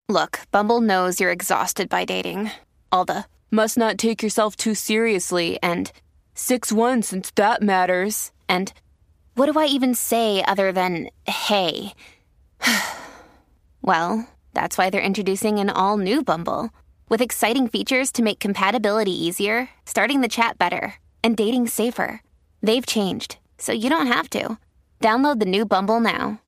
Look, Bumble knows you're exhausted by dating. All the must not take yourself too seriously and 6'1" since that matters. And what do I even say other than hey? Well, that's why they're introducing an all-new Bumble with exciting features to make compatibility easier, starting the chat better, and dating safer. They've changed, so you don't have to. Download the new Bumble now.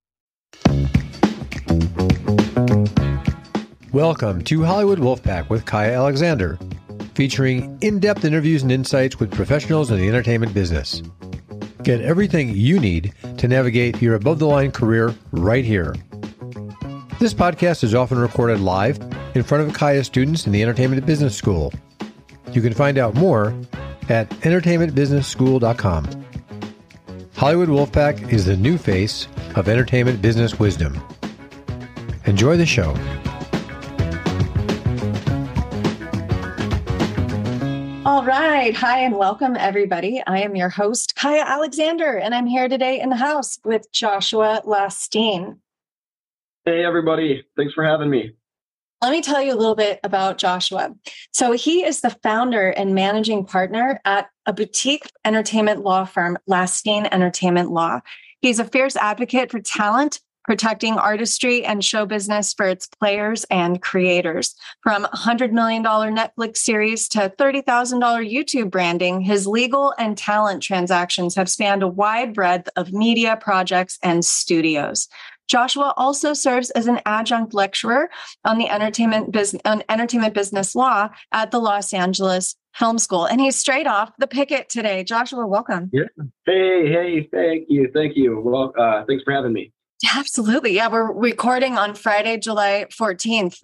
Welcome to Hollywood Wolfpack with Kaya Alexander, featuring in-depth interviews and insights with professionals in the entertainment business. Get everything you need to navigate your above-the-line career right here. This podcast is often recorded live in front of Kaya students in the Entertainment Business School. You can find out more at entertainmentbusinessschool.com. Hollywood Wolfpack is the new face of entertainment business wisdom. Enjoy the show. All right. Hi, and welcome, everybody. I am your host, Kaya Alexander, and I'm here today in the house with Joshua Lastine. Hey, everybody. Thanks for having me. Let me tell you a little bit about Joshua. So he is the founder and managing partner at a boutique entertainment law firm, Lastine Entertainment Law. He's a fierce advocate for talent, protecting artistry and show business for its players and creators. From $100 million Netflix series to $30,000 YouTube branding, his legal and talent transactions have spanned a wide breadth of media projects and studios. Joshua also serves as an adjunct lecturer on the entertainment business law at the Los Angeles Film School. And he's straight off the picket today. Joshua, welcome. Yeah. Hey, thank you. Well, thanks for having me. Absolutely. Yeah, we're recording on Friday, July 14th,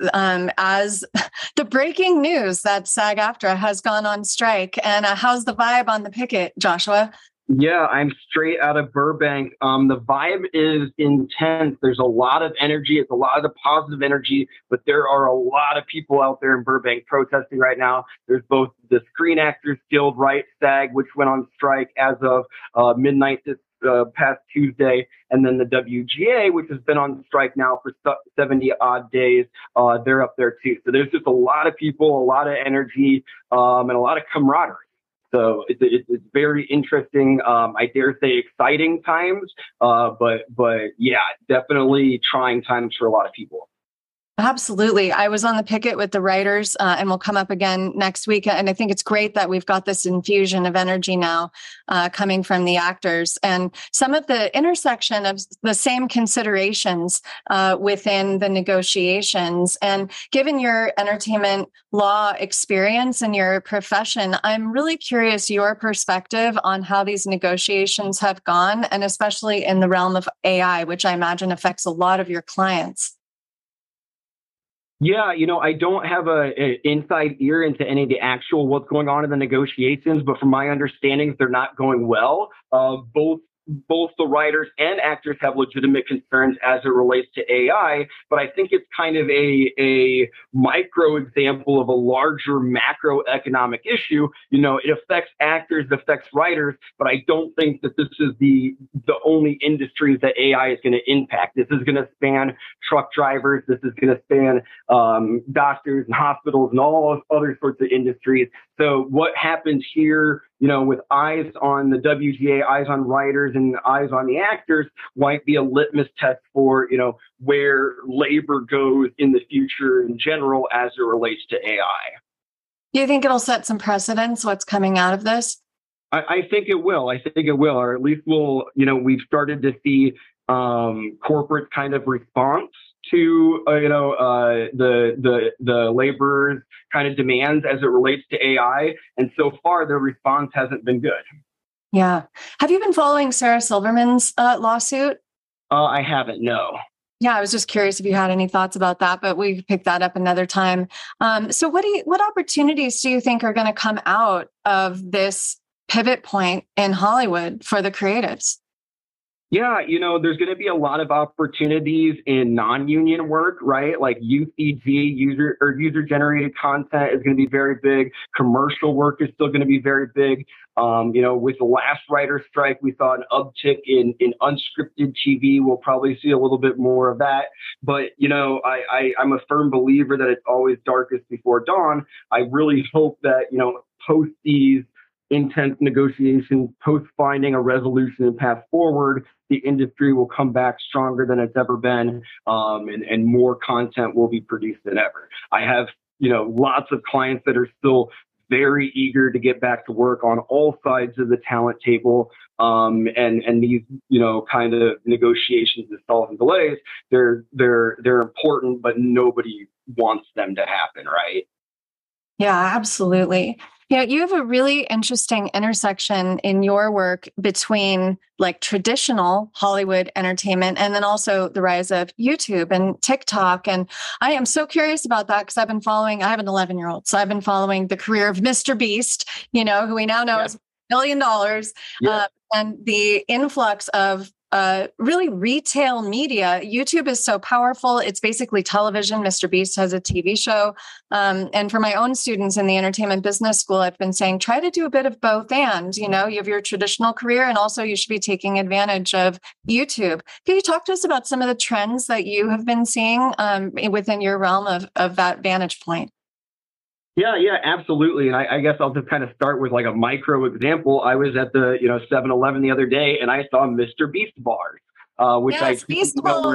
as the breaking news that SAG-AFTRA has gone on strike. And how's the vibe on the picket, Joshua? Yeah, I'm straight out of Burbank. The vibe is intense. There's a lot of energy. It's a lot of the positive energy, but there are a lot of people out there in Burbank protesting right now. There's both the Screen Actors Guild, right, SAG, which went on strike as of midnight this past Tuesday, and then the WGA, which has been on strike now for 70 odd days. They're up there too. So there's just a lot of people, a lot of energy, and a lot of camaraderie. So it's very interesting. I dare say exciting times, but yeah, definitely trying times for a lot of people. Absolutely. I was on the picket with the writers and we'll come up again next week. And I think it's great that we've got this infusion of energy now coming from the actors and some of the intersection of the same considerations within the negotiations. And given your entertainment law experience and your profession, I'm really curious your perspective on how these negotiations have gone, and especially in the realm of AI, which I imagine affects a lot of your clients. Yeah, I don't have an inside ear into any of the actual what's going on in the negotiations, but from my understanding, they're not going well. Both the writers and actors have legitimate concerns as it relates to AI, but I think it's kind of a micro example of a larger macroeconomic issue. It affects actors, it affects writers, but I don't think that this is the only industries that AI is going to impact. This is going to span truck drivers. This is going to span doctors and hospitals and all other sorts of industries. So what happens here, with eyes on the WGA, eyes on writers and eyes on the actors might be a litmus test for, where labor goes in the future in general as it relates to AI. Do you think it'll set some precedents, what's coming out of this? I think it will. Or at least we've started to see corporate kind of response to the laborers kind of demands as it relates to AI, and so far the response hasn't been good. Yeah. Have you been following Sarah Silverman's lawsuit? I haven't. No. Yeah, I was just curious if you had any thoughts about that, but we can pick that up another time. So, what opportunities do you think are going to come out of this pivot point in Hollywood for the creatives? Yeah, there's going to be a lot of opportunities in non-union work, right? Like UCG, user-generated content is going to be very big. Commercial work is still going to be very big. With the last writer strike, we saw an uptick in unscripted TV. We'll probably see a little bit more of that. But, I'm a firm believer that it's always darkest before dawn. I really hope that, post these intense negotiations, post finding a resolution and path forward, the industry will come back stronger than it's ever been, and more content will be produced than ever. I have, lots of clients that are still very eager to get back to work on all sides of the talent table. And these, kind of negotiations and solving delays, they're important, but nobody wants them to happen, right? Yeah, absolutely. You have a really interesting intersection in your work between like traditional Hollywood entertainment and then also the rise of YouTube and TikTok. And I am so curious about that because I have an 11-year-old. So I've been following the career of Mr. Beast, who we now know is $1 billion, and the influx of really retail media. YouTube is so powerful. It's basically television. Mr. Beast has a TV show. And for my own students in the entertainment business school, I've been saying, try to do a bit of both. And, you have your traditional career and also you should be taking advantage of YouTube. Can you talk to us about some of the trends that you have been seeing within your realm of that vantage point? Yeah, absolutely. And I guess I'll just kind of start with like a micro example. I was at the 7-Eleven the other day, and I saw Mr. Beast bars, which Beast balls.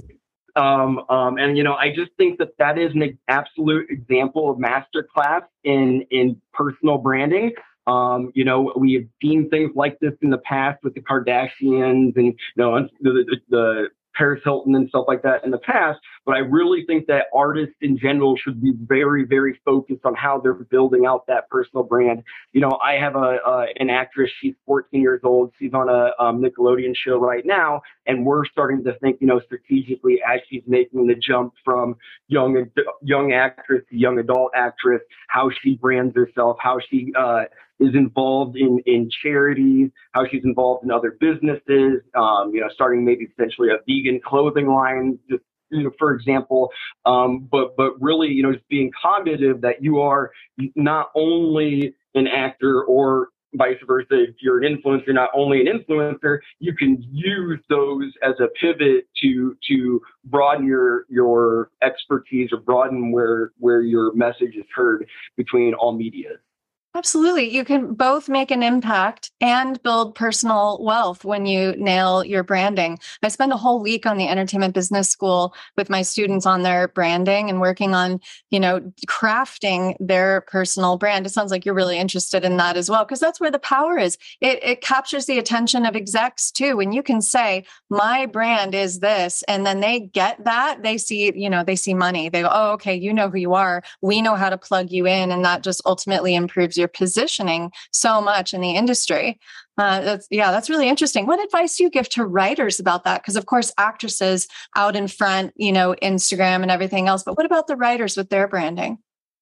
And I just think that is an absolute example of masterclass in personal branding. We have seen things like this in the past with the Kardashians and the Paris Hilton and stuff like that in the past, but I really think that artists in general should be very, very focused on how they're building out that personal brand. I have an actress, she's 14 years old, she's on a Nickelodeon show right now, and we're starting to think, strategically as she's making the jump from young actress to young adult actress, how she brands herself, how she is involved in charities, how she's involved in other businesses, starting maybe potentially a vegan clothing line, just, for example. But really, just being cognitive that you are not only an actor or vice versa. If you're an influencer, not only an influencer, you can use those as a pivot to broaden your expertise or broaden where your message is heard between all media. Absolutely. You can both make an impact and build personal wealth when you nail your branding. I spend a whole week on the entertainment business school with my students on their branding and working on, crafting their personal brand. It sounds like you're really interested in that as well, because that's where the power is. It captures the attention of execs too. When you can say, my brand is this, and then they get that, they see money. They go, oh, okay, you know who you are. We know how to plug you in. And that just ultimately improves your positioning so much in the industry. That's really interesting. What advice do you give to writers about that? Because of course, actresses out in front, Instagram and everything else, but what about the writers with their branding?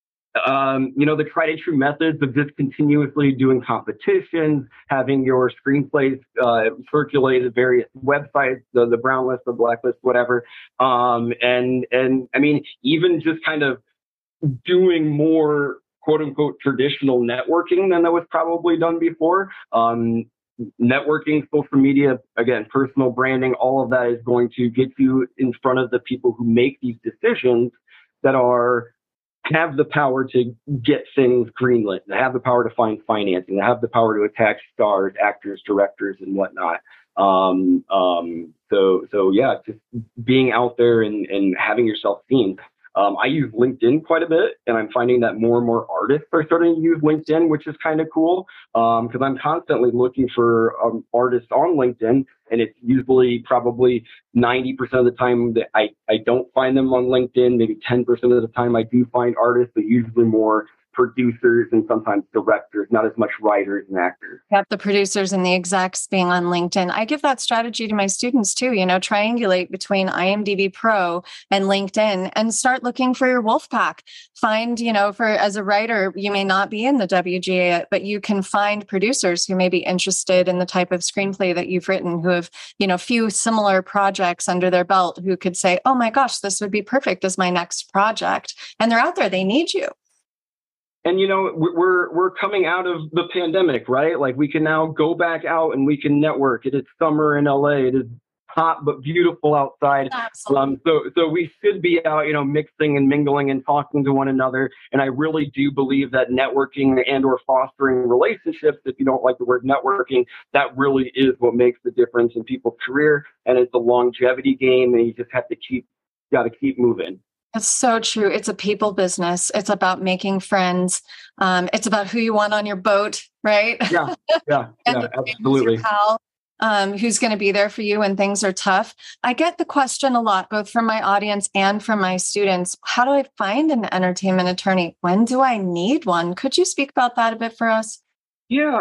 The tried and true methods of just continuously doing competitions, having your screenplays circulated at various websites, the brown list, the black list, whatever. And I mean, even just kind of doing more quote unquote traditional networking than that was probably done before. Networking, social media, again, personal branding, all of that is going to get you in front of the people who make these decisions that have the power to get things greenlit, they have the power to find financing, they have the power to attach stars, actors, directors, and whatnot. So yeah, just being out there and having yourself seen. I use LinkedIn quite a bit, and I'm finding that more and more artists are starting to use LinkedIn, which is kind of cool, because I'm constantly looking for artists on LinkedIn, and it's usually probably 90% of the time that I don't find them on LinkedIn. Maybe 10% of the time I do find artists, but usually more producers and sometimes directors, not as much writers and actors. Yep, the producers and the execs being on LinkedIn. I give that strategy to my students too, triangulate between IMDb Pro and LinkedIn and start looking for your wolf pack. Find, as a writer, you may not be in the WGA, but you can find producers who may be interested in the type of screenplay that you've written, who have, few similar projects under their belt, who could say, oh my gosh, this would be perfect as my next project. And they're out there, they need you. And, we're coming out of the pandemic, right? Like we can now go back out and we can network. It is summer in LA. It is hot but beautiful outside. So we should be out, mixing and mingling and talking to one another. And I really do believe that networking and or fostering relationships, if you don't like the word networking, that really is what makes the difference in people's career. And it's a longevity game, and you just have to keep moving. It's so true. It's a people business. It's about making friends. It's about who you want on your boat, right? Yeah, absolutely. Your pal, who's going to be there for you when things are tough. I get the question a lot, both from my audience and from my students. How do I find an entertainment attorney? When do I need one? Could you speak about that a bit for us? Yeah.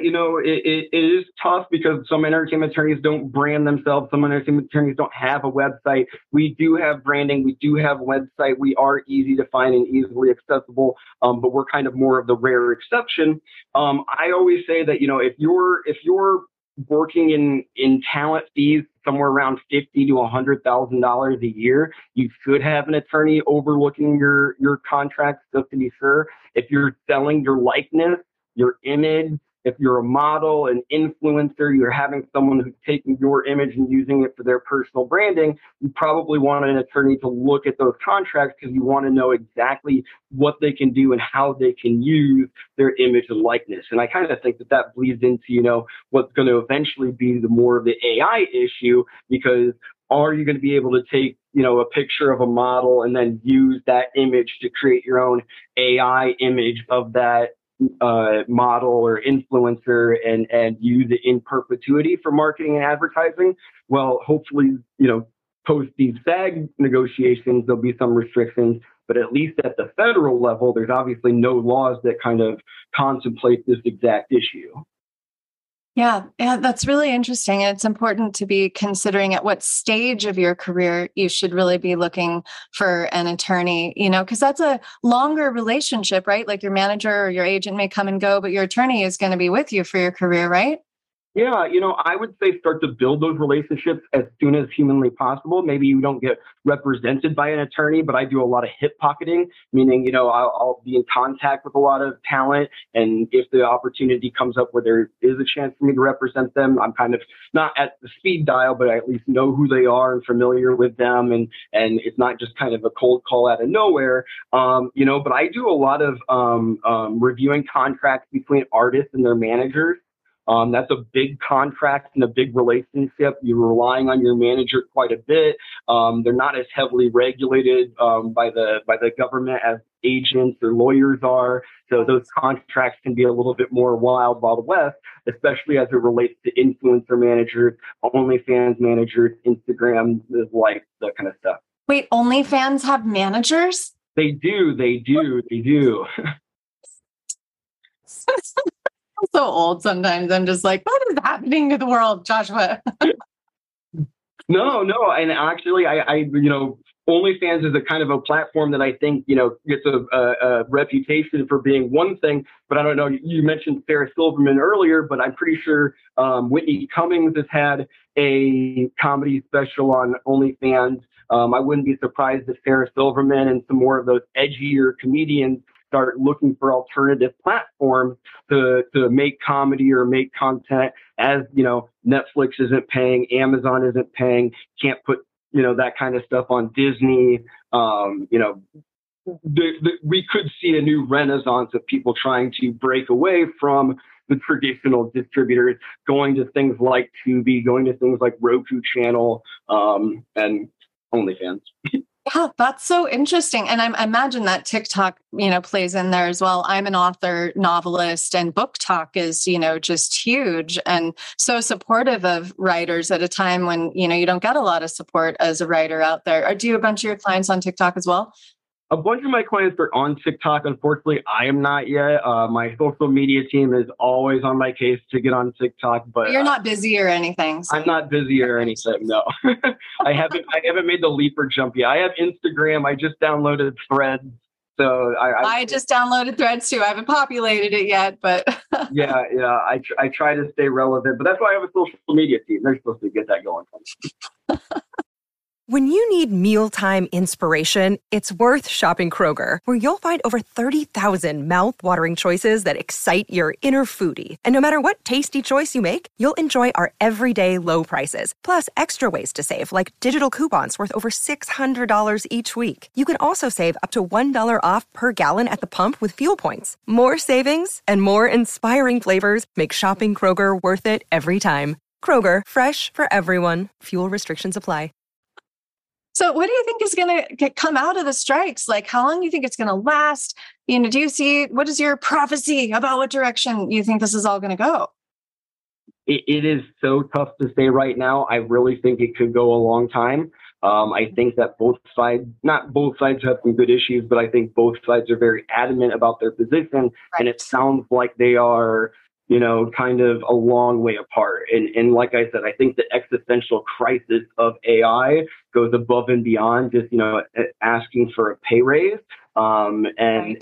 It is tough because some entertainment attorneys don't brand themselves. Some entertainment attorneys don't have a website. We do have branding. We do have a website. We are easy to find and easily accessible, but we're kind of more of the rare exception. I always say that, if you're working in talent fees somewhere around $50,000 to $100,000 a year, you should have an attorney overlooking your contracts just to be sure. If you're selling your likeness, your image, if you're a model, an influencer, you're having someone who's taking your image and using it for their personal branding, you probably want an attorney to look at those contracts because you want to know exactly what they can do and how they can use their image and likeness. And I kind of think that bleeds into, what's going to eventually be the more of the AI issue, because are you going to be able to take, a picture of a model and then use that image to create your own AI image of that model or influencer and use it in perpetuity for marketing and advertising? Well, hopefully, post these SAG negotiations, there'll be some restrictions, but at least at the federal level, there's obviously no laws that kind of contemplate this exact issue. Yeah, that's really interesting. And it's important to be considering at what stage of your career you should really be looking for an attorney, because that's a longer relationship, right? Like your manager or your agent may come and go, but your attorney is going to be with you for your career, right? Yeah, I would say start to build those relationships as soon as humanly possible. Maybe you don't get represented by an attorney, but I do a lot of hip pocketing, meaning, I'll be in contact with a lot of talent. And if the opportunity comes up where there is a chance for me to represent them, I'm kind of not at the speed dial, but I at least know who they are and familiar with them. And it's not just kind of a cold call out of nowhere, but I do a lot of reviewing contracts between artists and their managers. That's a big contract and a big relationship. You're relying on your manager quite a bit. They're not as heavily regulated by the government as agents or lawyers are. So those contracts can be a little bit more wild west, especially as it relates to influencer managers, OnlyFans managers, Instagram, like that kind of stuff. Wait, OnlyFans have managers? They do. I'm so old sometimes. I'm just like, what is happening to the world, Joshua? No. And actually, I OnlyFans is a kind of a platform that I think, gets a reputation for being one thing, but I don't know. You mentioned Sarah Silverman earlier, but I'm pretty sure Whitney Cummings has had a comedy special on OnlyFans. I wouldn't be surprised if Sarah Silverman and some more of those edgier comedians start looking for alternative platforms to make comedy or make content, as Netflix isn't paying, Amazon isn't paying, can't put that kind of stuff on Disney. We could see a new renaissance of people trying to break away from the traditional distributors, going to things like Tubi, going to things like Roku Channel, and OnlyFans. Yeah, that's so interesting. And I imagine that TikTok, plays in there as well. I'm an author, novelist, and Book Talk is, just huge and so supportive of writers at a time when, you don't get a lot of support as a writer out there. Do you have a bunch of your clients on TikTok as well? A bunch of my clients are on TikTok. Unfortunately, I am not yet. My social media team is always on my case to get on TikTok, but you're not busy or anything. So. I'm not busy or anything. No, I haven't made the leap or jump yet. I have Instagram. I just downloaded Threads. So I just downloaded Threads too. I haven't populated it yet, but yeah. I try to stay relevant, but that's why I have a social media team. They're supposed to get that going for me. When you need mealtime inspiration, it's worth shopping Kroger, where you'll find over 30,000 mouth-watering choices that excite your inner foodie. And no matter what tasty choice you make, you'll enjoy our everyday low prices, plus extra ways to save, like digital coupons worth over $600 each week. You can also save up to $1 off per gallon at the pump with fuel points. More savings and more inspiring flavors make shopping Kroger worth it every time. Kroger, fresh for everyone. Fuel restrictions apply. So what do you think is going to come out of the strikes? Like, how long do you think it's going to last? Do you see, what is your prophecy about what direction you think this is all going to go? It is so tough to say right now. I really think it could go a long time. I think that not both sides have some good issues, but I think both sides are very adamant about their position. Right. And it sounds like they are, kind of a long way apart. And like I said, I think the existential crisis of AI goes above and beyond just, asking for a pay raise. And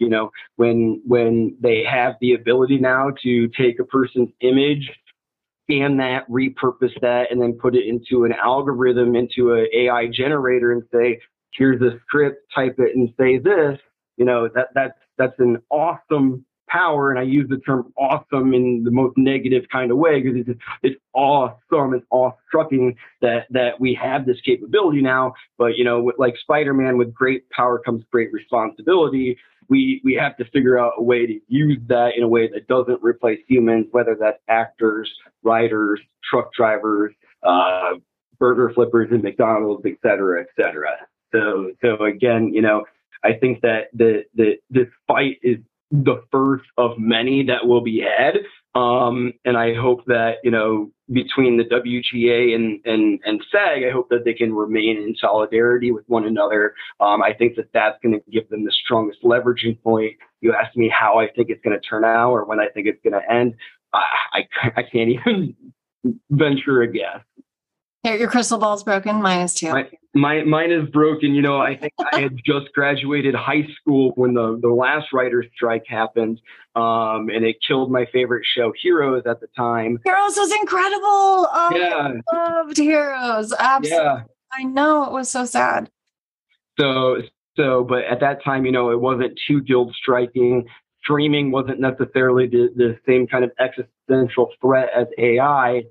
when they have the ability now to take a person's image, scan that, repurpose that, and then put it into an algorithm, into an AI generator and say, here's a script, type it and say this, that's an awesome power. And I use the term awesome in the most negative kind of way, because it's awesome. It's awe-strucking that we have this capability now. But, like Spider-Man, with great power comes great responsibility. We have to figure out a way to use that in a way that doesn't replace humans, whether that's actors, writers, truck drivers, burger flippers in McDonald's, et cetera, et cetera. So again, I think that this fight is the first of many that will be had. And I hope that, between the WGA and SAG, I hope that they can remain in solidarity with one another. I think that that's going to give them the strongest leveraging point. You asked me how I think it's going to turn out or when I think it's going to end. I can't even venture a guess. Your crystal ball's broken. Mine is too. Mine is broken. I think I had just graduated high school when the last writer's strike happened, and it killed my favorite show, Heroes, at the time. Heroes was incredible. Oh, yeah. I loved Heroes. Absolutely. Yeah. I know, it was so sad. So, but at that time, it wasn't two guilds striking. Streaming wasn't necessarily the same kind of existential threat as AI.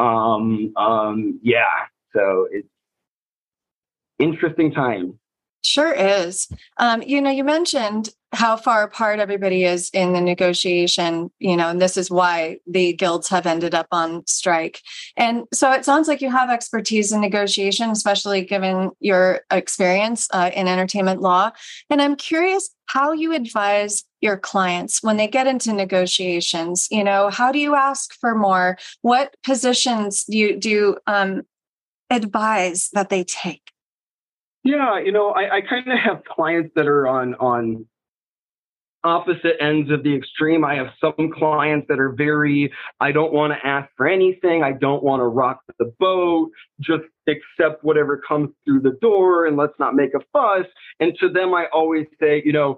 So it's interesting time. Sure is. You mentioned how far apart everybody is in the negotiation, and this is why the guilds have ended up on strike. And so it sounds like you have expertise in negotiation, especially given your experience in entertainment law. And I'm curious how you advise your clients when they get into negotiations. How do you ask for more? What positions do you advise that they take? Yeah, I kind of have clients that are on opposite ends of the extreme. I have some clients that are I don't want to ask for anything. I don't want to rock the boat, just accept whatever comes through the door and let's not make a fuss. And to them, I always say,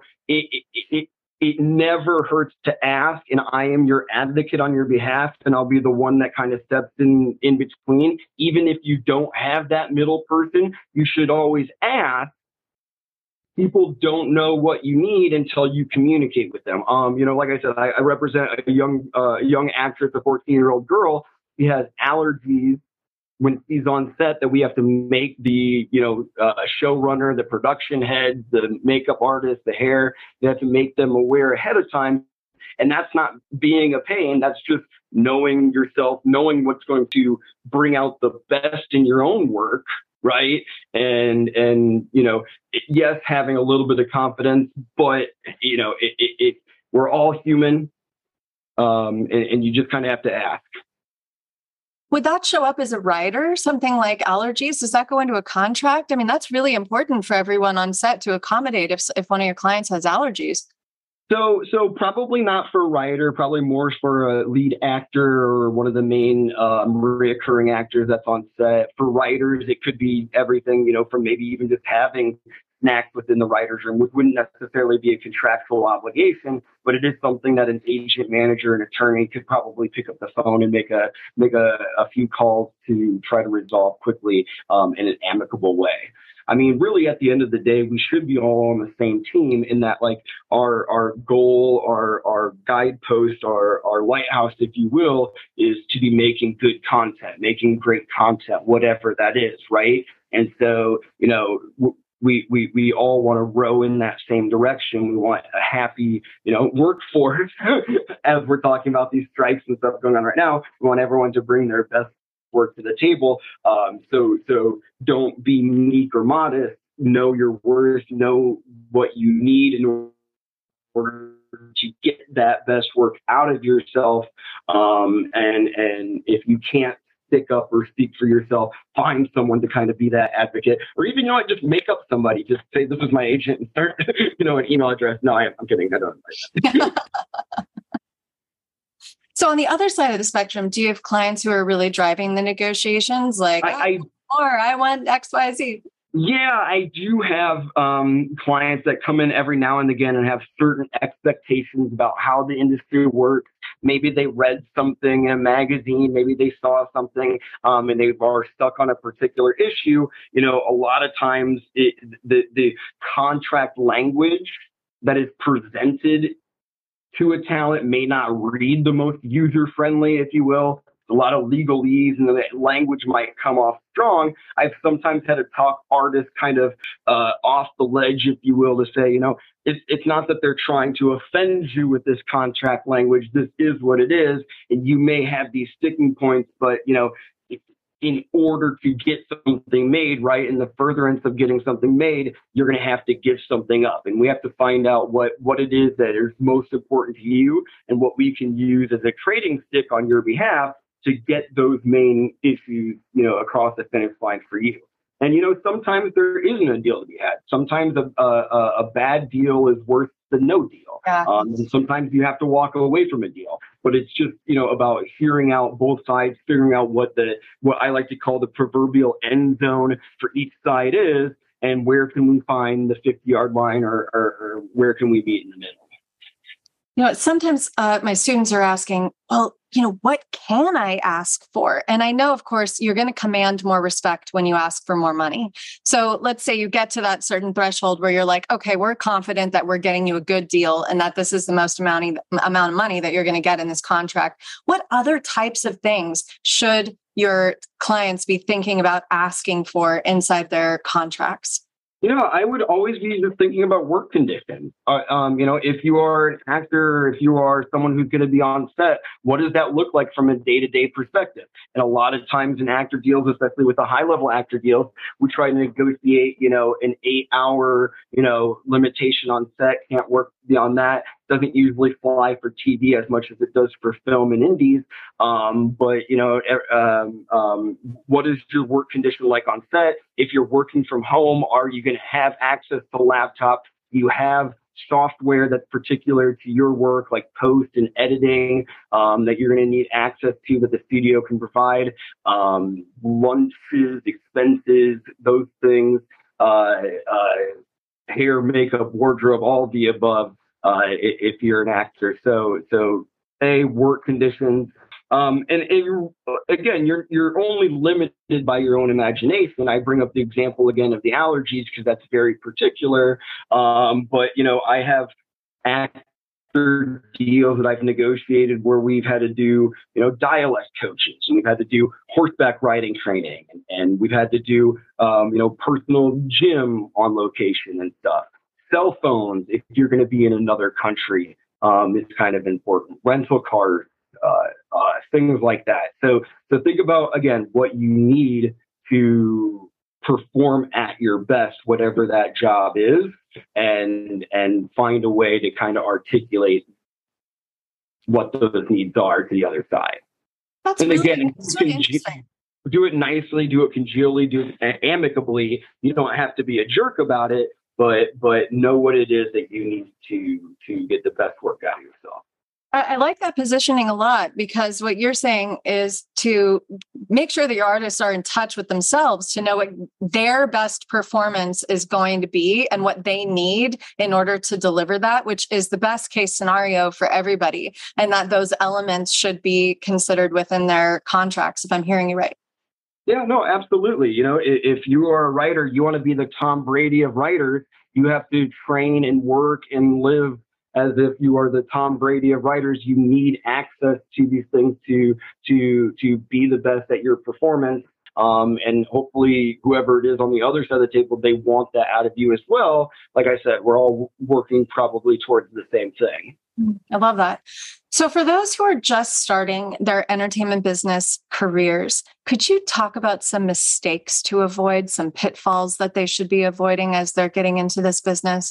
it never hurts to ask, and I am your advocate on your behalf, and I'll be the one that kind of steps in between. Even if you don't have that middle person, you should always ask. People don't know what you need until you communicate with them. Like I said, I represent a young actress, a 14-year-old girl. She has allergies when she's on set that we have to make the, showrunner, the production head, the makeup artist, the hair, they have to make them aware ahead of time. And that's not being a pain. That's just knowing yourself, knowing what's going to bring out the best in your own work. Right. And yes, having a little bit of confidence, but, we're all human. And you just kind of have to ask. Would that show up as a rider, something like allergies? Does that go into a contract? I mean, that's really important for everyone on set to accommodate if one of your clients has allergies. So probably not for a writer, probably more for a lead actor or one of the main reoccurring actors that's on set. For writers, it could be everything, from maybe even just having snacks within the writer's room, which wouldn't necessarily be a contractual obligation, but it is something that an agent, manager, an attorney could probably pick up the phone and make a few calls to try to resolve quickly in an amicable way. I mean, really, at the end of the day, we should be all on the same team in that, like, our goal, our guidepost, our lighthouse, if you will, is to be making good content, making great content, whatever that is, right? And so, we all want to row in that same direction. We want a happy, workforce. As we're talking about these strikes and stuff going on right now, we want everyone to bring their best work to the table. So don't be meek or modest. Know your worth. Know what you need in order to get that best work out of yourself. And if you can't stick up or speak for yourself, find someone to kind of be that advocate, or even, just make up somebody. Just say, this is my agent, and start, an email address. No, I'm kidding. I don't. So on the other side of the spectrum, do you have clients who are really driving the negotiations? Like, I want X, Y, Z. Yeah, I do have clients that come in every now and again and have certain expectations about how the industry works. Maybe they read something in a magazine, maybe they saw something and they are stuck on a particular issue. A lot of times the contract language that is presented to a talent may not read the most user-friendly, if you will. A lot of legalese and the language might come off strong. I've sometimes had to talk artists kind of off the ledge, if you will, to say, it's not that they're trying to offend you with this contract language. This is what it is. And you may have these sticking points, but, in order to get something made, right, in the furtherance of getting something made, you're going to have to give something up. And we have to find out what it is that is most important to you and what we can use as a trading stick on your behalf to get those main issues, across the finish line for you. And, sometimes there isn't a deal to be had. Sometimes a bad deal is worse than no deal. Yeah. And sometimes you have to walk away from a deal. But it's just, about hearing out both sides, figuring out what I like to call the proverbial end zone for each side is, and where can we find the 50-yard line or where can we meet in the middle? Sometimes my students are asking, well, what can I ask for? And I know, of course, you're going to command more respect when you ask for more money. So let's say you get to that certain threshold where you're like, okay, we're confident that we're getting you a good deal and that this is the most amount of money that you're going to get in this contract. What other types of things should your clients be thinking about asking for inside their contracts? I would always be just thinking about work conditions. If you are an actor, if you are someone who's going to be on set, what does that look like from a day-to-day perspective? And a lot of times in actor deals, especially with the high-level actor deals, we try to negotiate, an 8-hour, limitation on set. Can't work beyond that. Doesn't usually fly for TV as much as it does for film and indies. But what is your work condition like on set? If you're working from home, are you going to have access to a laptop? Do you have software that's particular to your work, like post and editing, that you're going to need access to that the studio can provide? Lunches, expenses, those things, hair, makeup, wardrobe, all the above. If you're an actor, so work conditions, and again, you're only limited by your own imagination. I bring up the example again of the allergies because that's very particular. But I have actor deals that I've negotiated where we've had to do dialect coaches, and we've had to do horseback riding training, and we've had to do personal gym on location and stuff. Cell phones, if you're going to be in another country, is kind of important. Rental cars, things like that. So think about, again, what you need to perform at your best, whatever that job is, and find a way to kind of articulate what those needs are to the other side. That's And really, again, that's really interesting. do it nicely, do it congeally, do it amicably. You don't have to be a jerk about it, but know what it is that you need to get the best work out of yourself. I like that positioning a lot, because what you're saying is to make sure that your artists are in touch with themselves to know what their best performance is going to be and what they need in order to deliver that, which is the best case scenario for everybody. And that those elements should be considered within their contracts, if I'm hearing you right. Yeah, no, absolutely. You know, if you are a writer, you want to be the Tom Brady of writers, you have to train and work and live as if you are the Tom Brady of writers. You need access to these things to be the best at your performance. And hopefully whoever it is on the other side of the table, they want that out of you as well. Like I said, we're all working probably towards the same thing. I love that. So for those who are just starting their entertainment business careers, could you talk about some mistakes to avoid, some pitfalls that they should be avoiding as they're getting into this business?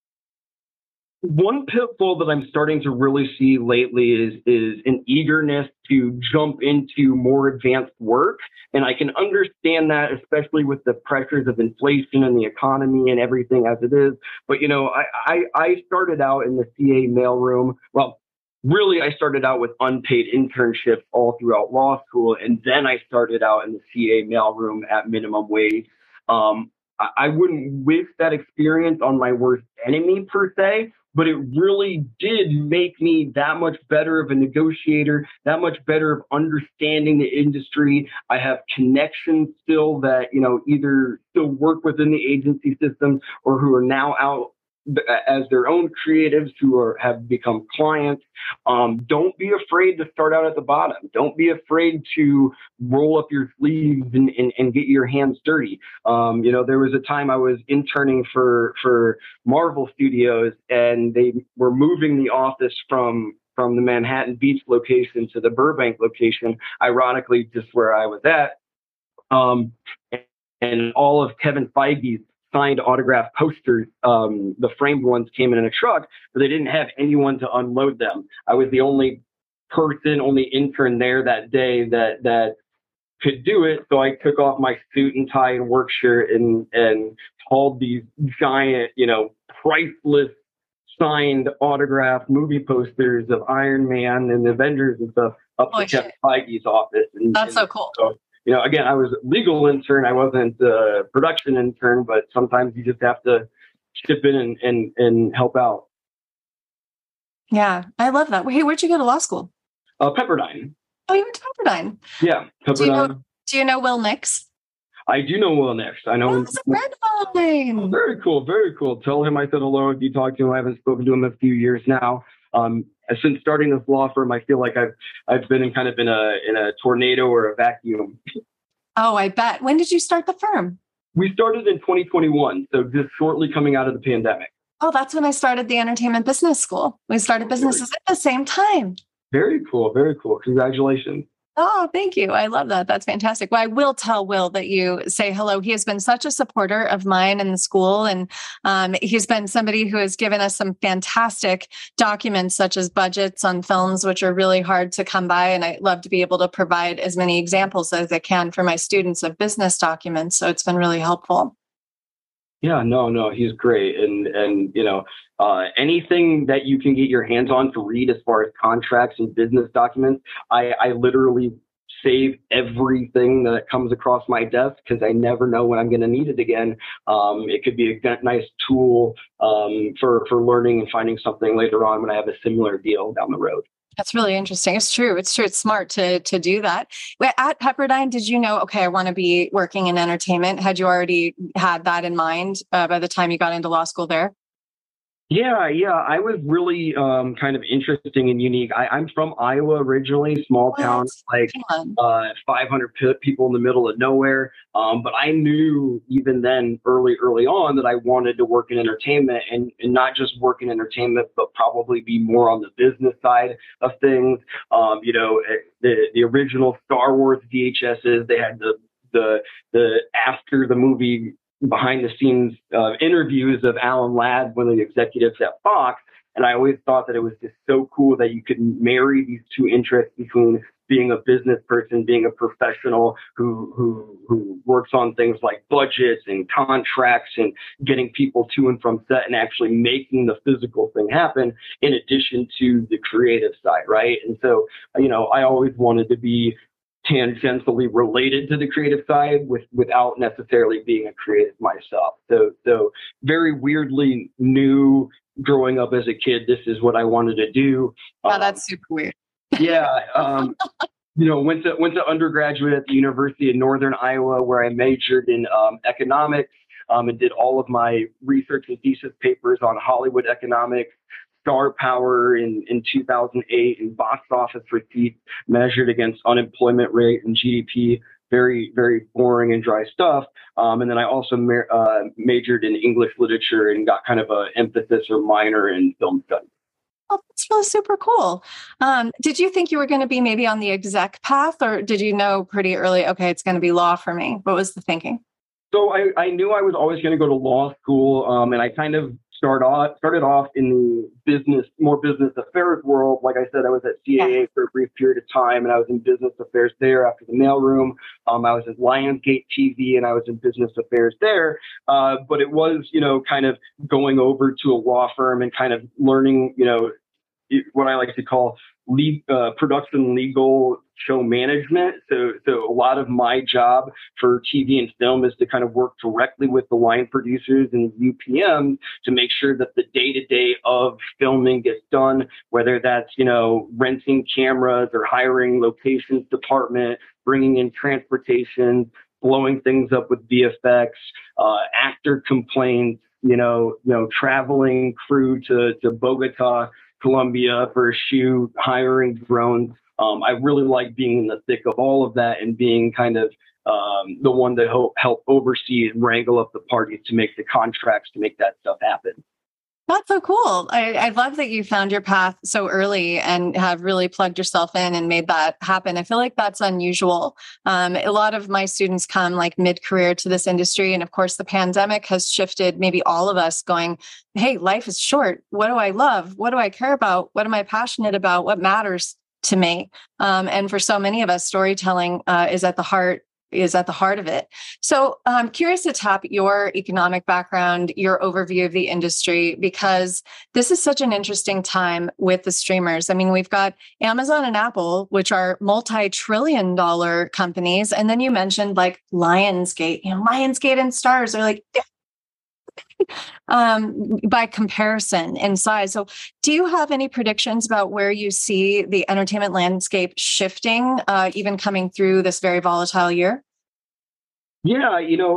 One pitfall that I'm starting to really see lately is an eagerness to jump into more advanced work. And I can understand that, especially with the pressures of inflation and the economy and everything as it is. But, you know, I started out in the CA mailroom. Well, really, I started out with unpaid internships all throughout law school. And then I started out in the CA mailroom at minimum wage. I wouldn't wish that experience on my worst enemy per se, but it really did make me that much better of a negotiator, that much better of understanding the industry. I have connections still that, you know, either still work within the agency system or who are now out as their own creatives who have become clients. Don't be afraid to start out at the bottom. Don't be afraid to roll up your sleeves and get your hands dirty. You know, there was a time I was interning for Marvel Studios, and they were moving the office from the Manhattan Beach location to the Burbank location, ironically, just where I was at. And all of Kevin Feige's signed autograph posters, the framed ones, came in a truck, but they didn't have anyone to unload them. I was the only intern there that day that could do it. So I took off my suit and tie and work shirt and hauled these giant, you know, priceless signed autograph movie posters of Iron Man and the Avengers and stuff up to Kevin Feige's office. That's so cool. So, you know, again, I was a legal intern. I wasn't a production intern, but sometimes you just have to chip in and help out. Yeah, I love that. Hey, where'd you go to law school? Pepperdine. Oh, you went to Pepperdine. Yeah, Pepperdine. Do you know Will Nix? I do know Will Nix. I know him. That's a friend of mine. Very cool, very cool. Tell him I said hello if you talk to him. I haven't spoken to him in a few years now. Since starting this law firm, I feel like I've been in a tornado or a vacuum. Oh, I bet. When did you start the firm? We started in 2021, so just shortly coming out of the pandemic. Oh, that's when I started the entertainment business school. We started businesses at the same time. Very cool, very cool. Congratulations. Oh, thank you. I love that. That's fantastic. Well, I will tell Will that you say hello. He has been such a supporter of mine and the school. And he's been somebody who has given us some fantastic documents, such as budgets on films, which are really hard to come by. And I love to be able to provide as many examples as I can for my students of business documents. So it's been really helpful. Yeah, no, he's great. And you know, anything that you can get your hands on to read as far as contracts and business documents, I literally save everything that comes across my desk because I never know when I'm going to need it again. It could be a nice tool for learning and finding something later on when I have a similar deal down the road. That's really interesting. It's true. It's smart to do that. At Pepperdine, did you know, okay, I want to be working in entertainment? Had you already had that in mind by the time you got into law school there? Yeah. I was really kind of interesting and unique. I'm from Iowa originally, small town, like 500 people in the middle of nowhere. But I knew even then, early on, that I wanted to work in entertainment and not just work in entertainment, but probably be more on the business side of things. You know, the original Star Wars VHSs, they had the after the movie behind the scenes interviews of Alan Ladd, one of the executives at Fox. And I always thought that it was just so cool that you could marry these two interests between being a business person, being a professional who works on things like budgets and contracts and getting people to and from set and actually making the physical thing happen, in addition to the creative side, right? And so, I always wanted to be tangentially related to the creative side without necessarily being a creative myself. So very weirdly knew growing up as a kid, this is what I wanted to do. Wow, that's super weird. Yeah. Went to undergraduate at the University of Northern Iowa, where I majored in economics, and did all of my research and thesis papers on Hollywood economics, star power in 2008, and box office receipts measured against unemployment rate and GDP. Very, very boring and dry stuff. And then I also majored in English literature and got kind of an emphasis or minor in film studies. Oh, that's really super cool. Did you think you were going to be maybe on the exec path, or did you know pretty early, okay, it's going to be law for me? What was the thinking? So I knew I was always going to go to law school, and I kind of started off in the more business affairs world. Like I said, I was at CAA for a brief period of time, and I was in business affairs there after the mailroom. I was at Lionsgate TV, and I was in business affairs there. But it was, kind of going over to a law firm and kind of learning, what I like to call production legal show management. So a lot of my job for TV and film is to kind of work directly with the line producers and UPM to make sure that the day-to-day of filming gets done, whether that's, renting cameras or hiring locations department, bringing in transportation, blowing things up with VFX, actor complaints, traveling crew to Bogota, Colombia for a shoot, hiring drones. I really like being in the thick of all of that and being kind of the one to help oversee and wrangle up the parties to make the contracts to make that stuff happen. That's so cool. I love that you found your path so early and have really plugged yourself in and made that happen. I feel like that's unusual. A lot of my students come like mid-career to this industry. And of course, the pandemic has shifted maybe all of us going, hey, life is short. What do I love? What do I care about? What am I passionate about? What matters to me? And for so many of us, storytelling is at the heart of it. So I'm curious to tap your economic background, your overview of the industry, because this is such an interesting time with the streamers. I mean, we've got Amazon and Apple, which are multi-trillion-dollar companies. And then you mentioned like Lionsgate, Lionsgate and Starz are like, by comparison in size. So do you have any predictions about where you see the entertainment landscape shifting, even coming through this very volatile year? Yeah,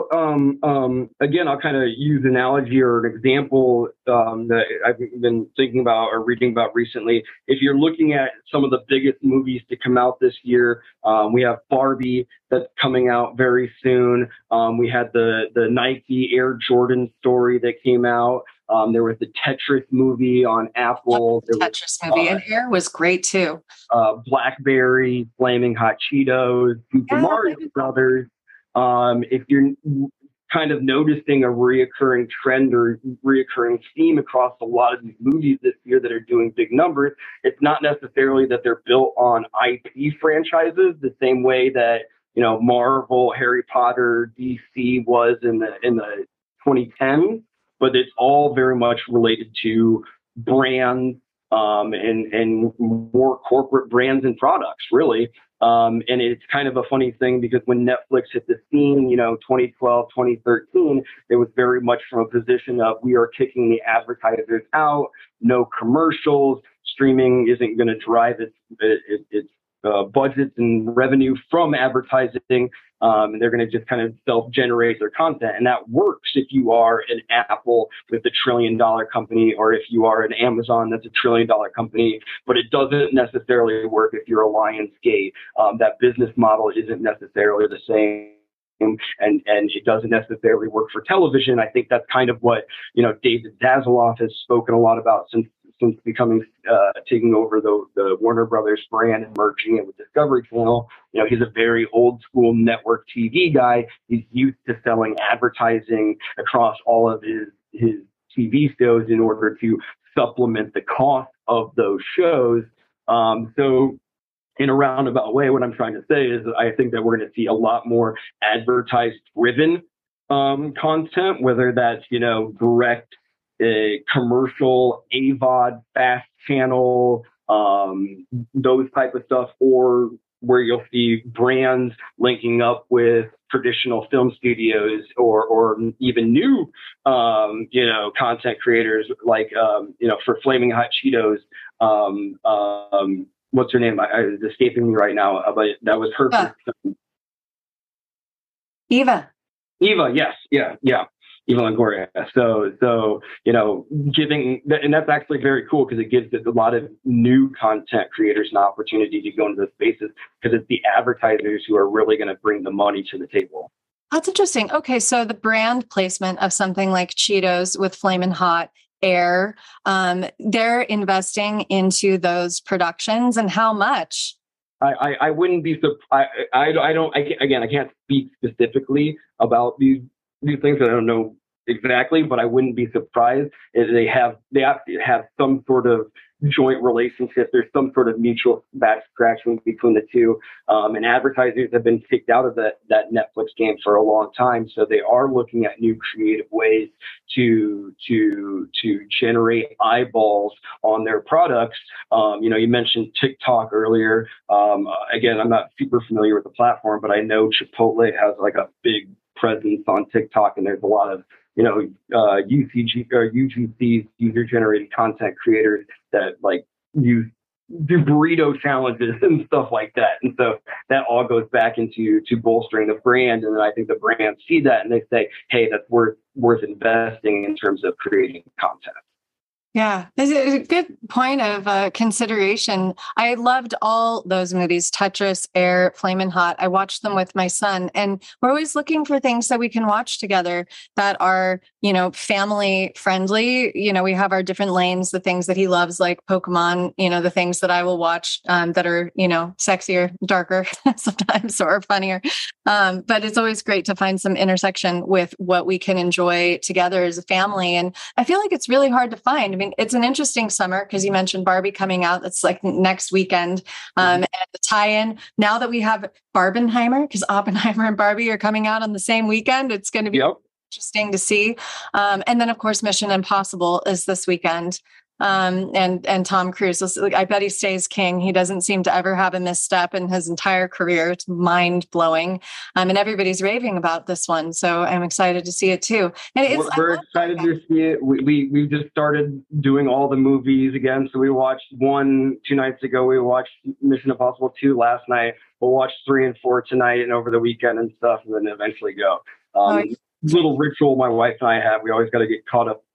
again, I'll kind of use an analogy or an example that I've been thinking about or reading about recently. If you're looking at some of the biggest movies to come out this year, we have Barbie that's coming out very soon. We had the Nike Air Jordan story that came out. There was the Tetris movie on Apple. The Tetris movie, and Air was great too. Blackberry, Flaming Hot Cheetos, Super Mario Brothers. If you're kind of noticing a reoccurring trend or reoccurring theme across a lot of these movies this year that are doing big numbers, it's not necessarily that they're built on IP franchises the same way that, Marvel, Harry Potter, DC was in the 2010s, but it's all very much related to brands, and more corporate brands and products, really. And it's kind of a funny thing because when Netflix hit the scene, 2012, 2013, it was very much from a position of we are kicking the advertisers out, no commercials, streaming isn't going to drive its budgets and revenue from advertising. And they're going to just kind of self-generate their content. And that works if you are an Apple with a $1 trillion company, or if you are an Amazon that's a $1 trillion company, but it doesn't necessarily work if you're a Lionsgate. That business model isn't necessarily the same. And it doesn't necessarily work for television. I think that's kind of what, David Zaslav has spoken a lot about since becoming, taking over the Warner Brothers brand and merging it with Discovery Channel. He's a very old school network TV guy. He's used to selling advertising across all of his TV shows in order to supplement the cost of those shows. So in a roundabout way, what I'm trying to say is that I think that we're going to see a lot more advertised-driven content, whether that's, direct commercial, AVOD, fast channel, those type of stuff, or where you'll see brands linking up with traditional film studios or even new, content creators like, for Flaming Hot Cheetos, what's her name? It's escaping me right now, but that was her. Eva. Yes. Yeah. Eva Longoria. So, giving, and that's actually very cool because it gives a lot of new content creators an opportunity to go into those spaces because it's the advertisers who are really going to bring the money to the table. That's interesting. Okay. So the brand placement of something like Cheetos with Flamin' Hot Air, they're investing into those productions, and how much? I wouldn't be surprised. I can't speak specifically about these things that I don't know exactly, but I wouldn't be surprised if they have some sort of joint relationship. There's some sort of mutual back scratching between the two. And advertisers have been kicked out of that Netflix game for a long time. So they are looking at new creative ways to generate eyeballs on their products. You mentioned TikTok earlier. Again, I'm not super familiar with the platform, but I know Chipotle has like a big presence on TikTok, and there's a lot of UCG or UGC, user generated content creators that like do burrito challenges and stuff like that. And so that all goes back into bolstering the brand. And then I think the brands see that and they say, hey, that's worth investing in terms of creating content. Yeah, it's a good point of consideration. I loved all those movies, Tetris, Air, Flamin' Hot. I watched them with my son, and we're always looking for things that we can watch together that are, family friendly. We have our different lanes, the things that he loves, like Pokemon, the things that I will watch that are, sexier, darker sometimes, or funnier. But it's always great to find some intersection with what we can enjoy together as a family. And I feel like it's really hard to find. I mean, it's an interesting summer because you mentioned Barbie coming out. That's like next weekend. And the tie-in, now that we have Barbenheimer, because Oppenheimer and Barbie are coming out on the same weekend, it's going to be interesting to see. And then, of course, Mission Impossible is this weekend. And Tom Cruise, I bet he stays king. He doesn't seem to ever have a misstep in his entire career. It's mind blowing. And everybody's raving about this one. So I'm excited to see it too. And we're excited to see it. We just started doing all the movies again. So we watched 1 2 nights ago. We watched Mission Impossible 2 last night. We'll watch 3 and 4 tonight and over the weekend and stuff, and then eventually go. Little ritual my wife and I have. We always got to get caught up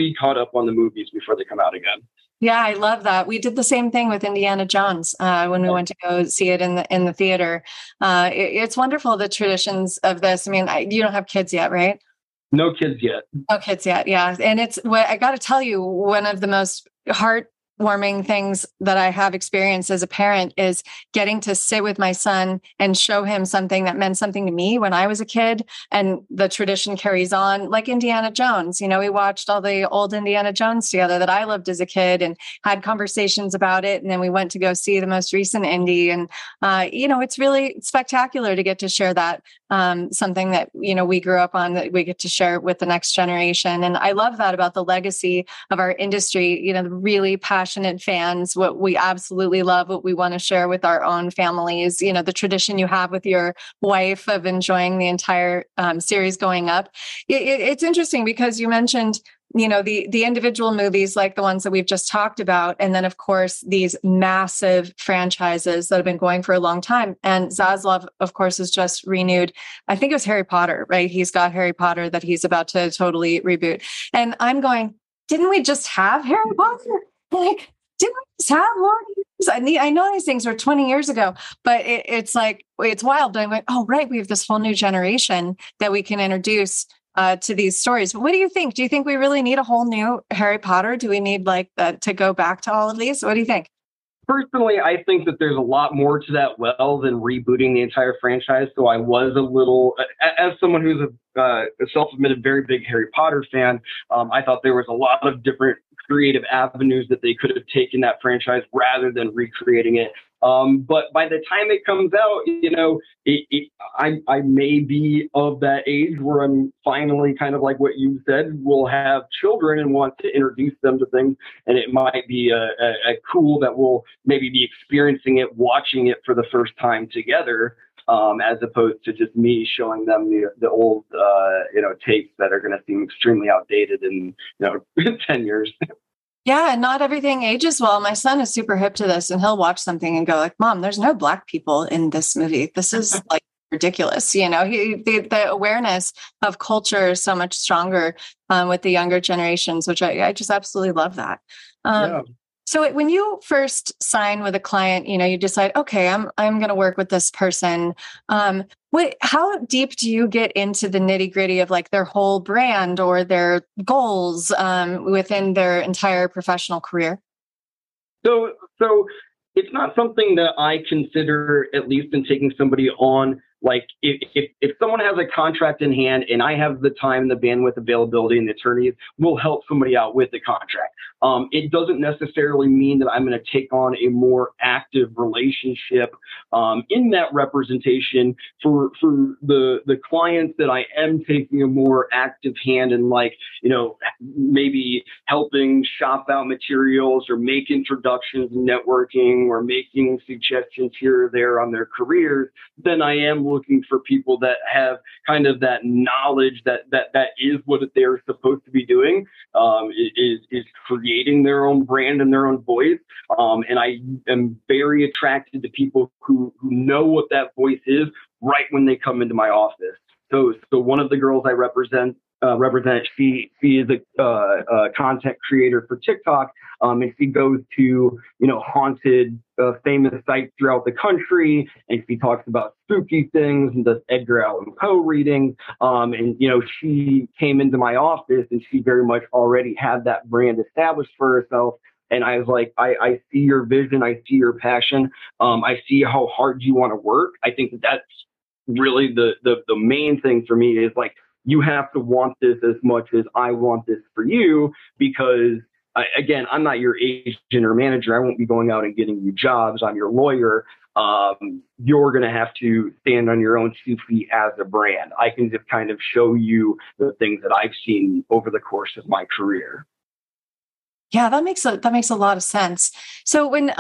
on the movies before they come out again. Yeah, I love that. We did the same thing with Indiana Jones when we went to go see it in the theater. It's wonderful, the traditions of this. I mean, you don't have kids yet, right? No kids yet. No kids yet. Yeah, and it's I got to tell you, one of the most heartwarming things that I have experienced as a parent is getting to sit with my son and show him something that meant something to me when I was a kid. And the tradition carries on, like Indiana Jones. We watched all the old Indiana Jones together that I loved as a kid and had conversations about it. And then we went to go see the most recent Indy. And, it's really spectacular to get to share that, something that, we grew up on, that we get to share with the next generation. And I love that about the legacy of our industry, the really passionate fans, what we absolutely love, what we want to share with our own families, the tradition you have with your wife of enjoying the entire series going up. It's interesting because you mentioned, the individual movies like the ones that we've just talked about. And then, of course, these massive franchises that have been going for a long time. And Zaslav, of course, has just renewed, I think it was Harry Potter, right? He's got Harry Potter that he's about to totally reboot. And I'm going, didn't we just have Harry Potter? Like, didn't we just have Lord of the Rings? I know these things were 20 years ago, but it's like, it's wild. But I'm like, oh, right. We have this whole new generation that we can introduce to these stories. But what do you think? Do you think we really need a whole new Harry Potter? Do we need to go back to all of these? What do you think? Personally, I think that there's a lot more to that than rebooting the entire franchise. So I was a little, as someone who's a self-admitted very big Harry Potter fan, I thought there was a lot of different creative avenues that they could have taken that franchise rather than recreating it But by the time it comes out, I may be of that age where I'm finally kind of like what you said, will have children and want to introduce them to things. And it might be a cool that we'll maybe be experiencing it, watching it for the first time together. As opposed to just me showing them the old, tapes that are going to seem extremely outdated in, 10 years. Yeah, not everything ages well. My son is super hip to this, and he'll watch something and go like, Mom, there's no Black people in this movie. This is like ridiculous. The awareness of culture is so much stronger with the younger generations, which I just absolutely love that. Yeah. So when you first sign with a client, you decide, okay, I'm going to work with this person. How deep do you get into the nitty gritty of like their whole brand or their goals within their entire professional career? So it's not something that I consider, at least in taking somebody on. Like if someone has a contract in hand and I have the time, the bandwidth, availability, and the attorneys will help somebody out with the contract. It doesn't necessarily mean that I'm going to take on a more active relationship in that representation for the clients that I am taking a more active hand in, like, maybe helping shop out materials or make introductions, networking, or making suggestions here or there on their careers. Then I am looking for people that have kind of that knowledge that is what they're supposed to be doing, is creating their own brand and their own voice. And I am very attracted to people who know what that voice is right when they come into my office. So one of the girls I represent, she is a content creator for TikTok, and she goes to, haunted, famous sites throughout the country, and she talks about spooky things and does Edgar Allan Poe readings. And, she came into my office and she very much already had that brand established for herself. And I was like, I see your vision. I see your passion. I see how hard you want to work. I think that's really the main thing for me is like, you have to want this as much as I want this for you, because again, I'm not your agent or manager. I won't be going out and getting you jobs. I'm your lawyer. You're going to have to stand on your own 2 feet as a brand. I can just kind of show you the things that I've seen over the course of my career. Yeah, that makes a lot of sense. So when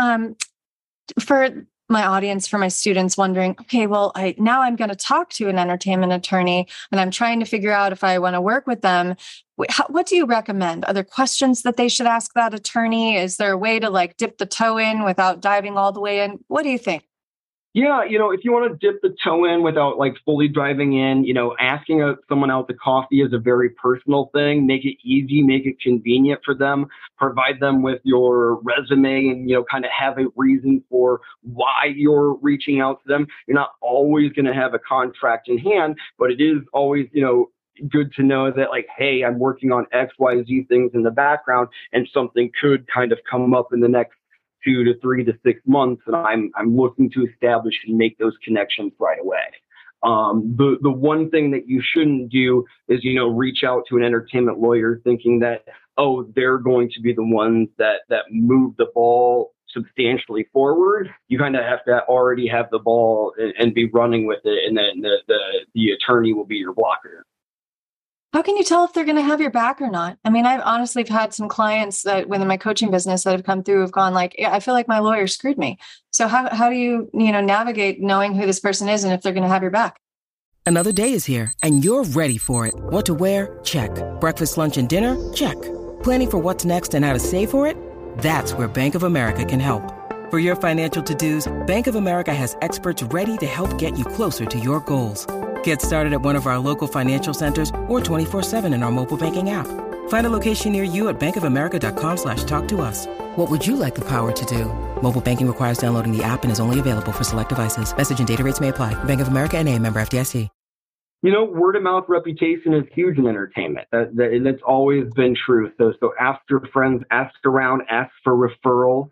for my audience, for my students wondering, okay, well, now I'm going to talk to an entertainment attorney and I'm trying to figure out if I want to work with them. What do you recommend? Are there questions that they should ask that attorney? Is there a way to like dip the toe in without diving all the way in? What do you think? Yeah, if you want to dip the toe in without like fully driving in, asking someone out to coffee is a very personal thing. Make it easy, make it convenient for them, provide them with your resume and, kind of have a reason for why you're reaching out to them. You're not always going to have a contract in hand, but it is always, good to know that like, hey, I'm working on X, Y, Z things in the background and something could kind of come up in the next 2 to 3 to 6 months, and I'm looking to establish and make those connections right away. The one thing that you shouldn't do is, reach out to an entertainment lawyer thinking that, they're going to be the ones that move the ball substantially forward. You kind of have to already have the ball and be running with it, and then the attorney will be your blocker. How can you tell if they're going to have your back or not? I mean, I've honestly had some clients that within my coaching business that have come through have gone like, yeah, I feel like my lawyer screwed me. So how do you, navigate knowing who this person is and if they're going to have your back? Another day is here and you're ready for it. What to wear? Check. Breakfast, lunch, and dinner? Check. Planning for what's next and how to save for it? That's where Bank of America can help. For your financial to-dos, Bank of America has experts ready to help get you closer to your goals. Get started at one of our local financial centers or 24/7 in our mobile banking app. Find a location near you at bankofamerica.com/talktous. What would you like the power to do? Mobile banking requires downloading the app and is only available for select devices. Message and data rates may apply. Bank of America N.A., member FDIC. Word of mouth reputation is huge in entertainment. That's always been true. So ask your friends, ask around, ask for referrals.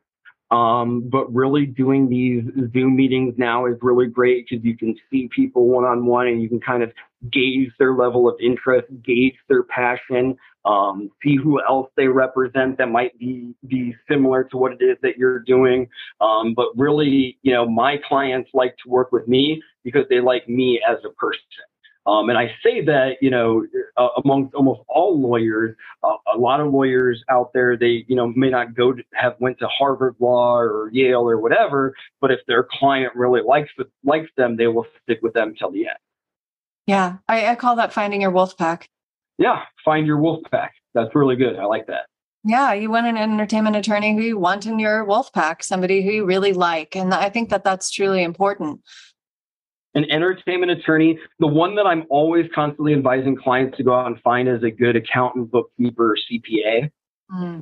But really doing these Zoom meetings now is really great because you can see people one-on-one and you can kind of gauge their level of interest, gauge their passion, see who else they represent that might be similar to what it is that you're doing. But really, my clients like to work with me because they like me as a person. And I say that, amongst almost all lawyers, a lot of lawyers out there, they, may not went to Harvard Law or Yale or whatever, but if their client really likes them, they will stick with them till the end. Yeah, I call that finding your wolf pack. Yeah, find your wolf pack. That's really good. I like that. Yeah, you want an entertainment attorney who you want in your wolf pack, somebody who you really like. And I think that that's truly important. An entertainment attorney, the one that I'm always constantly advising clients to go out and find is a good accountant, bookkeeper, or CPA. Mm.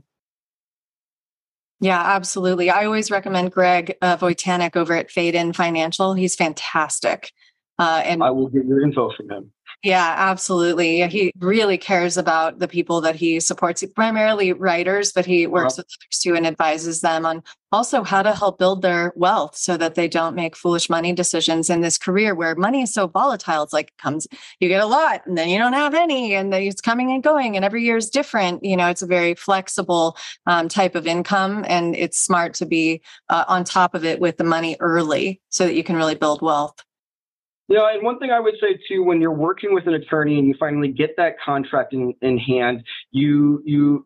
Yeah, absolutely. I always recommend Greg Wojtanek over at Fade In Financial. He's fantastic. And I will get your info from him. Yeah, absolutely. He really cares about the people that he supports, primarily writers, but he works with others too and advises them on also how to help build their wealth so that they don't make foolish money decisions in this career where money is so volatile. It's like you get a lot and then you don't have any and then it's coming and going and every year is different. It's a very flexible type of income, and it's smart to be on top of it with the money early so that you can really build wealth. And one thing I would say too, when you're working with an attorney and you finally get that contract in hand, you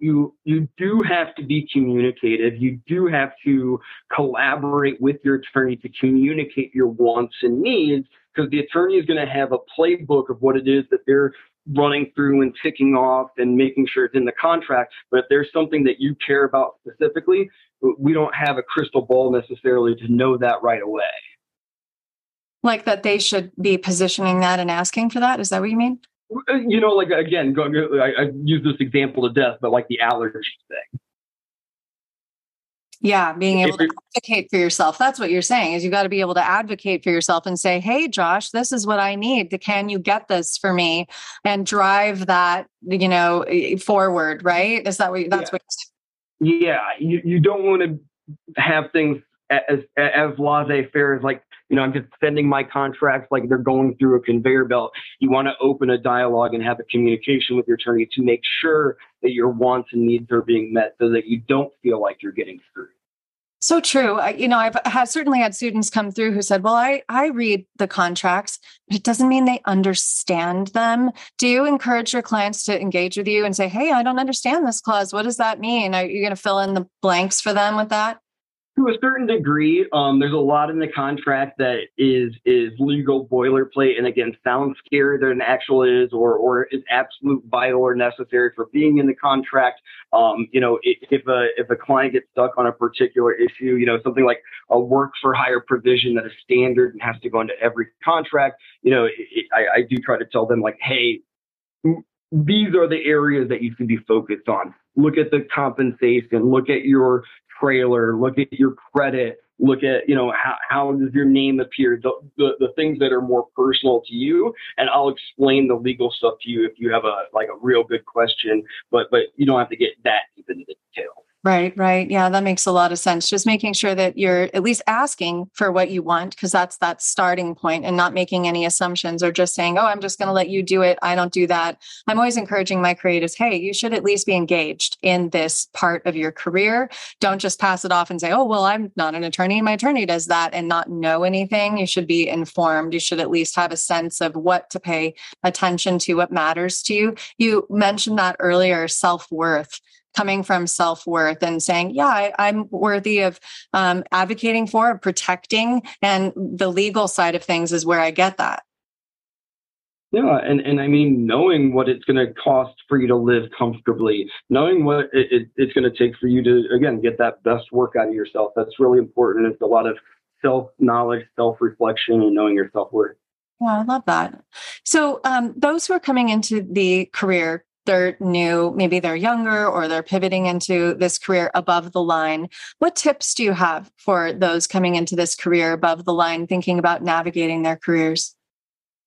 do have to be communicative. You do have to collaborate with your attorney to communicate your wants and needs, because the attorney is going to have a playbook of what it is that they're running through and ticking off and making sure it's in the contract. But if there's something that you care about specifically, we don't have a crystal ball necessarily to know that right away. Like that they should be positioning that and asking for that? Is that what you mean? Like, again, I use this example to death, but like the allergy thing. Yeah, being able to advocate for yourself. That's what you're saying, is you got to be able to advocate for yourself and say, hey, Josh, this is what I need. Can you get this for me? And drive that, forward, right? Is that what that's what you're saying? Yeah, you don't want to have things as laissez-faire as like, I'm just sending my contracts like they're going through a conveyor belt. You want to open a dialogue and have a communication with your attorney to make sure that your wants and needs are being met so that you don't feel like you're getting screwed. So true. I've certainly had students come through who said, well, I read the contracts, but it doesn't mean they understand them. Do you encourage your clients to engage with you and say, hey, I don't understand this clause. What does that mean? Are you going to fill in the blanks for them with that? To a certain degree, there's a lot in the contract that is legal boilerplate, and again, sounds scarier than it actually is, or is absolute vital or necessary for being in the contract. If a client gets stuck on a particular issue, something like a work for hire provision that is standard and has to go into every contract, I do try to tell them like, hey, these are the areas that you should be focused on. Look at the compensation, look at your trailer, look at your credit, look at, how does your name appear, the things that are more personal to you. And I'll explain the legal stuff to you if you have a real good question, but you don't have to get that deep into the detail. Right. Yeah, that makes a lot of sense. Just making sure that you're at least asking for what you want, because that's that starting point, and not making any assumptions or just saying, oh, I'm just going to let you do it. I don't do that. I'm always encouraging my creatives, hey, you should at least be engaged in this part of your career. Don't just pass it off and say, oh, well, I'm not an attorney. My attorney does that, and not know anything. You should be informed. You should at least have a sense of what to pay attention to, what matters to you. You mentioned that earlier, self-worth. Coming from self-worth and saying, yeah, I'm worthy of advocating for, protecting, and the legal side of things is where I get that. Yeah, and I mean, knowing what it's going to cost for you to live comfortably, knowing what it's going to take for you to, again, get that best work out of yourself, that's really important. It's a lot of self-knowledge, self-reflection, and knowing your self-worth. Yeah, I love that. So those who are coming into the career, they're new, maybe they're younger, or they're pivoting into this career above the line. What tips do you have for those coming into this career above the line, thinking about navigating their careers?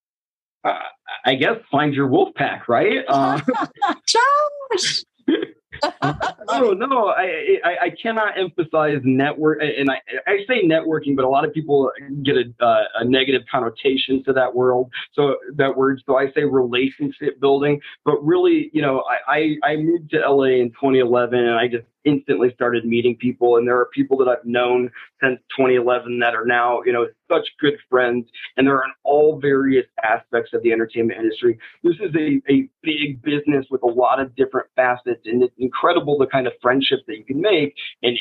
I guess find your wolf pack, right? Josh! No, I cannot emphasize network, and I say networking, but a lot of people get a negative connotation to that word. So I say relationship building, but really, I moved to LA in 2011, and I just instantly started meeting people, and there are people that I've known since 2011 that are now, such good friends, and they're on all various aspects of the entertainment industry. This is a big business with a lot of different facets, and it's incredible the kind of friendships that you can make, and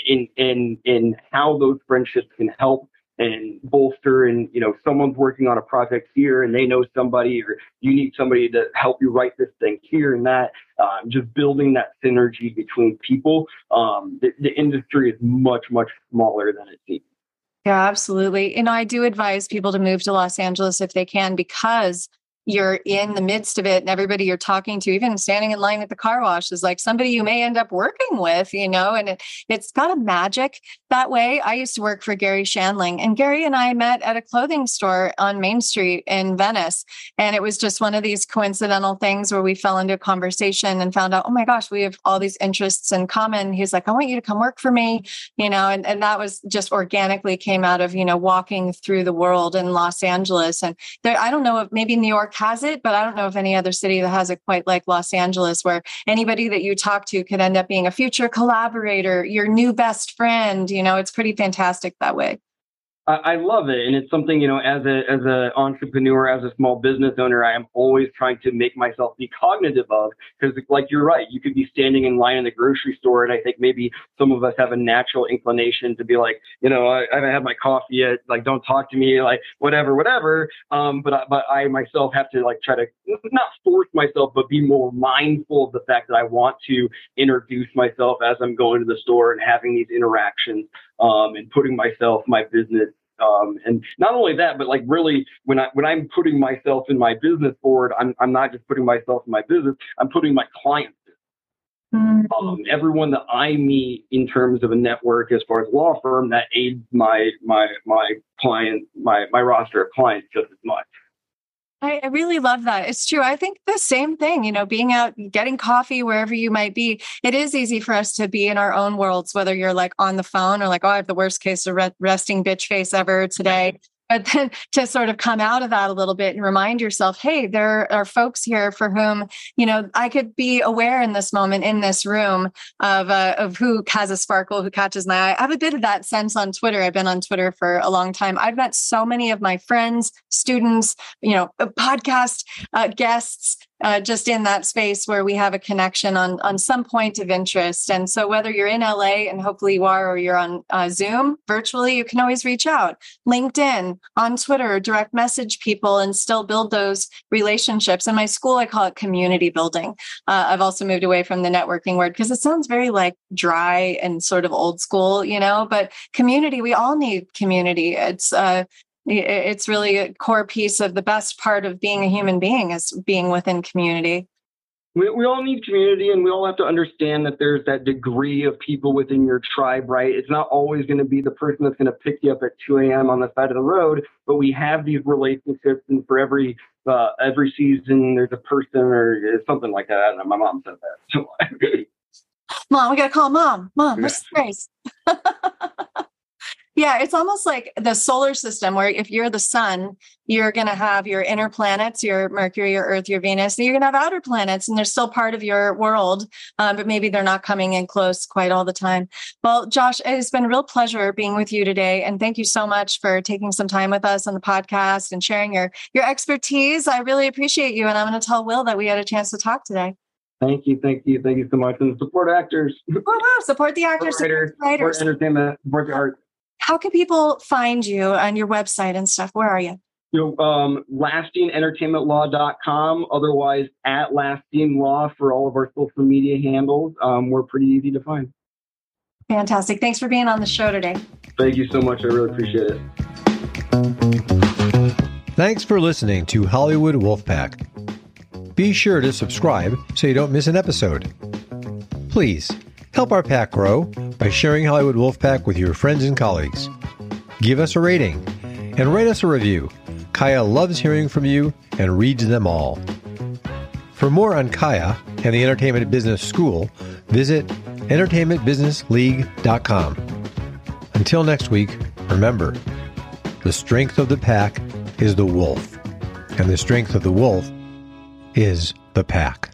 in how those friendships can help and bolster. And someone's working on a project here and they know somebody, or you need somebody to help you write this thing here and that. Just building that synergy between people. The industry is much smaller than it seems. Yeah, absolutely. I do advise people to move to Los Angeles if they can, because you're in the midst of it, and everybody you're talking to, even standing in line at the car wash, is like somebody you may end up working with, and it's got a magic that way. I used to work for Gary Shandling, and Gary and I met at a clothing store on Main Street in Venice. And it was just one of these coincidental things where we fell into a conversation and found out, oh my gosh, we have all these interests in common. He's like, I want you to come work for me, and that was just organically came out of, walking through the world in Los Angeles. And there, I don't know if maybe New York has it, but I don't know of any other city that has it quite like Los Angeles, where anybody that you talk to could end up being a future collaborator, your new best friend. It's pretty fantastic that way. I love it. And it's something, as an entrepreneur, as a small business owner, I am always trying to make myself be cognitive of, because like you're right, you could be standing in line in the grocery store. And I think maybe some of us have a natural inclination to be like, I haven't had my coffee yet. Like, don't talk to me, like whatever. But I myself have to try to not force myself, but be more mindful of the fact that I want to introduce myself as I'm going to the store and having these interactions, and putting myself, my business, and not only that, but really when I'm putting myself in my business forward, I'm not just putting myself in my business, I'm putting my clients. Everyone that I meet in terms of a network, as far as law firm, that aids my client, my roster of clients just as much. I really love that. It's true. I think the same thing, being out, getting coffee wherever you might be. It is easy for us to be in our own worlds, whether you're on the phone or I have the worst case of resting bitch face ever today. But then to sort of come out of that a little bit and remind yourself, hey, there are folks here for whom, I could be aware in this moment in this room of who has a sparkle, who catches my eye. I have a bit of that sense on Twitter. I've been on Twitter for a long time. I've met so many of my friends, students, podcast guests, just in that space where we have a connection on some point of interest. And so whether you're in LA, and hopefully you are, or you're on Zoom virtually, you can always reach out. LinkedIn, on Twitter, direct message people and still build those relationships. In my school, I call it community building. I've also moved away from the networking word because it sounds very dry and sort of old school, but community, we all need community. It's really a core piece of the best part of being a human being, is being within community. We all need community, and we all have to understand that there's that degree of people within your tribe, right? It's not always going to be the person that's going to pick you up at 2 a.m. on the side of the road, but we have these relationships, and for every season, there's a person or something like that. I don't know, my mom said that. Mom, we got to call Mom. Mom, what's Grace? Yeah, it's almost like the solar system, where if you're the sun, you're going to have your inner planets, your Mercury, your Earth, your Venus, and you're going to have outer planets, and they're still part of your world, but maybe they're not coming in close quite all the time. Well, Josh, it's been a real pleasure being with you today, and thank you so much for taking some time with us on the podcast and sharing your expertise. I really appreciate you, and I'm going to tell Will that we had a chance to talk today. Thank you so much, and support actors. Oh, wow, support the actors, support writers, support entertainment, support the art. How can people find you on your website and stuff? Where are you? LastingEntertainmentLaw.com, otherwise at Lasting Law for all of our social media handles. We're pretty easy to find. Fantastic. Thanks for being on the show today. Thank you so much. I really appreciate it. Thanks for listening to Hollywood Wolfpack. Be sure to subscribe so you don't miss an episode. Please help our pack grow by sharing Hollywood Wolfpack with your friends and colleagues. Give us a rating and write us a review. Kaya loves hearing from you and reads them all. For more on Kaya, and the Entertainment Business School, visit entertainmentbusinessleague.com. Until next week, remember, the strength of the pack is the wolf, and the strength of the wolf is the pack.